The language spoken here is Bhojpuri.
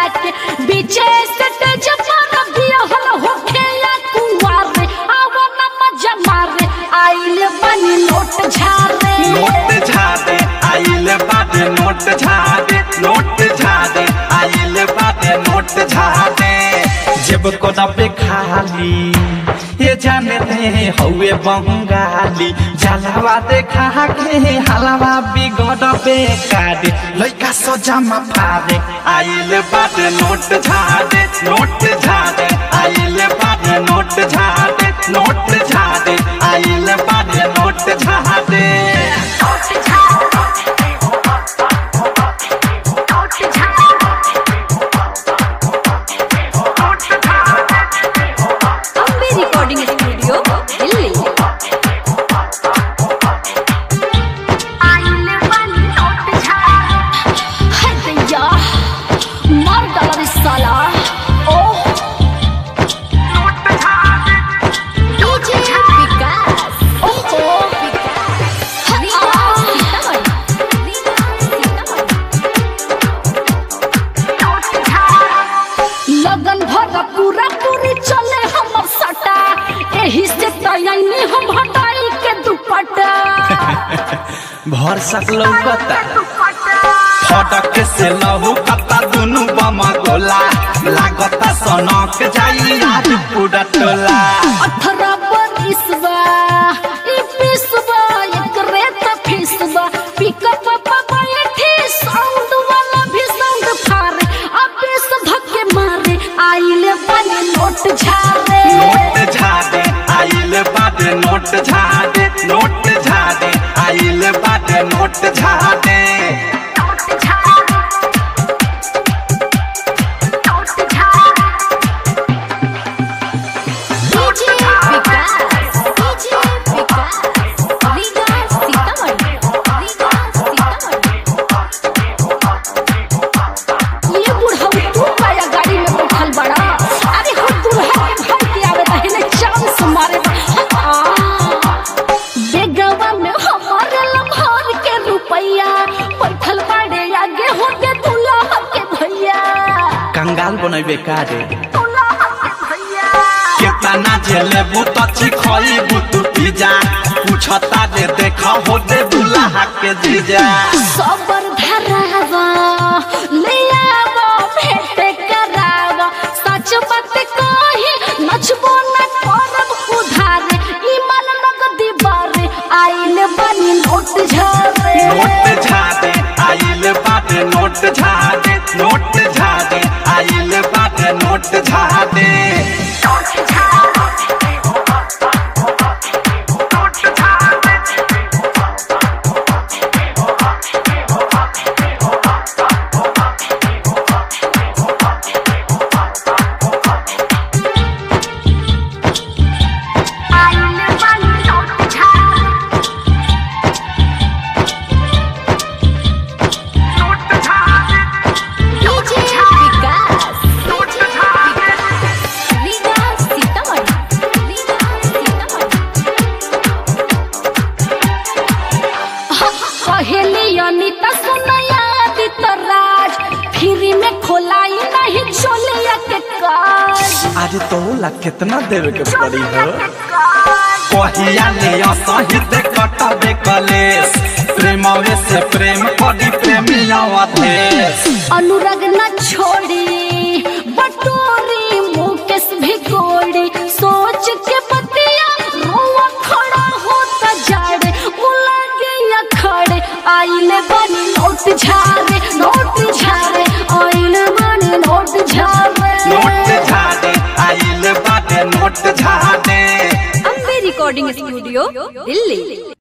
के बीचे सट जमाना दिया हल होखे या कुंवारे आवा ना मजा मारे आइले बनी नोट झारे आइले बाटे नोट झारे आइले बाटे नोट झारे जब को दबे खाली ये जाने दे हौवे बंगाली जलावा देखा के हलावा बिगड़ बेकारे लइका सजामा फारे आइले बाटे नोट झारे आइले बाटे नोट झारे आइले बाटे नोट झारे रिकॉर्डिंग स्टूडियो दिल्ली आइले बनी नोट झारे हैया मार डाला साला ओ नोट झारे डीजे विकास ओहो लगन भर पूरा पूरी चले हमर सटा एही से तयनी हम हटाई के दुपट्टा भर सकलौ कता फटक से लहू कता दुनु बमा गोला लागता सनक जाई आज पूरा टोला 18 बरिसबा ई पिसबा एकरे त फिसबा पिकअप पापा एठी साउंड वाला भी साउंड फारे अबे से धक्के मारे आइले बनी नोट झारे आइले बाटे नोट झारे आइले बाटे नोट झारे कंगाल बनैबे कारे केतना जेले बुतची खई बुतु पिजा पूछता दे देखा होते दुल्हा के जीजा सबर धरावा ले आवा भेंट करावा सच बात कही नचबो न करब उधारे ईमान नगदी बारे आइले बनी नोट झारे आइले बाटे नोट झारे आइले बाटे नोट झारे अनिता सुनया राज फ्री में खोलाई नहीं चोलिया के काज आज तोला कितना देवे के पड़ी हो कहिया ले असहित कटबे कलेश प्रेमवे से प्रेम करी प्रेमिया अधेश अनुराग न छोड़ी बटोरी मुकेश भी कोड़ी सोच के बतिया रोवा खड़ा होता जाड़े मुला गया खड़े आइले बनी नोट झारे आइले बनी नोट झारे आइले बाटे नोट झारे अम्बे रिकॉर्डिंग स्टूडियो दिल्ली।